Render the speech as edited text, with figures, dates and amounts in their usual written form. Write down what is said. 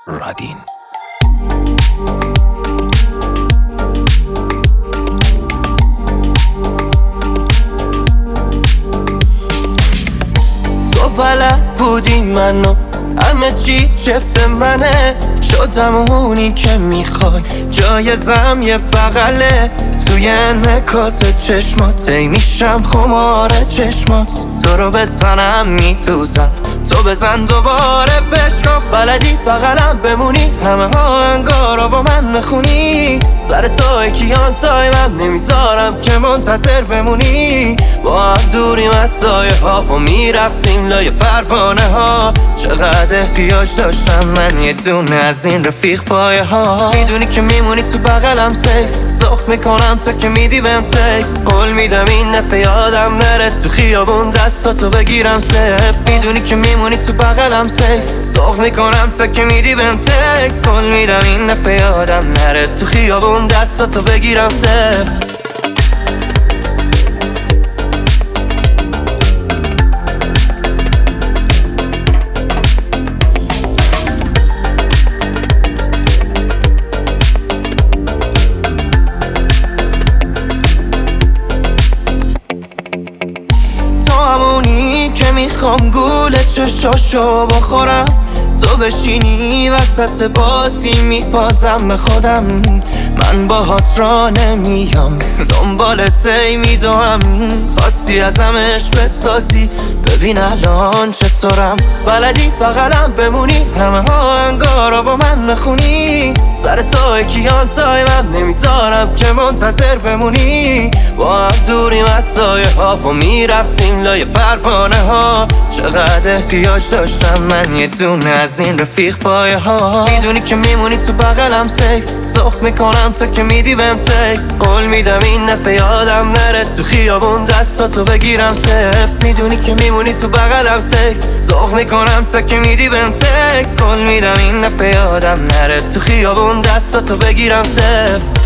رادین. تو بلد بودی منو همه چی چفت منه، شدم اونی که میخوای، جایزم یه بغله توی انعکاس چشمات، ای میشم خمار چشمات، تو رو به تنم میدوزم، تو بزن دوباره بشکاف، بلدی بغلم بمونی، همه ها انگارا با من میخونی، سر توی کیان تای من نمیذارم که منتظر بمونی، با هم دوریم از سایه ها و میرقصیم لای پروانه ها، چقدر احتیاج داشتم من یه دونه از این رفیق پایه ها، میدونی که میمونی تو بغلم سیف، زخ میکنم تا که میدی بهم تکس، قول میدم این دفعه یادم نره تو خیابون دستاتو بگیرم سیف، میدونی که میمونی تو بغلم سیف، زخ میکنم تا که میدی بهم تکس، قول میدم این دفعه یادم نره تو خیابون دستاتو بگیرم سیف. همونی که میخوام گوله چشاشو بخورم، تو بشینی وسط بازی میبازم به خودم، من باهات را نمیام دنبالت ای میدوام، خواستی ازم عشق بسازی ببین الان چطورم، بلدی بغلم بمونی، همه ها انگارا با من نخونی، سر توی کیان تای من نمیذارم که منتظر بمونی، با هم دوریم از سایه ها و میرقصیم لای پروانه ها، چقدر احتیاج داشتم من یه دونه از این رفیق پایه ها، میدونی که میمونی تو بغلم سیف، زخ میکنم تا که میدی بهم تکس، قول میدم این دفعه یادم نره تو خیابون دستاتو بگیرم سیف، میدونی که میمونی تو بغلم سیف، زخ میکنم تا که میدی بهم تکس، قول میدم این دفعه یادم نره تو خیابون دستاتو بگیرم سیف.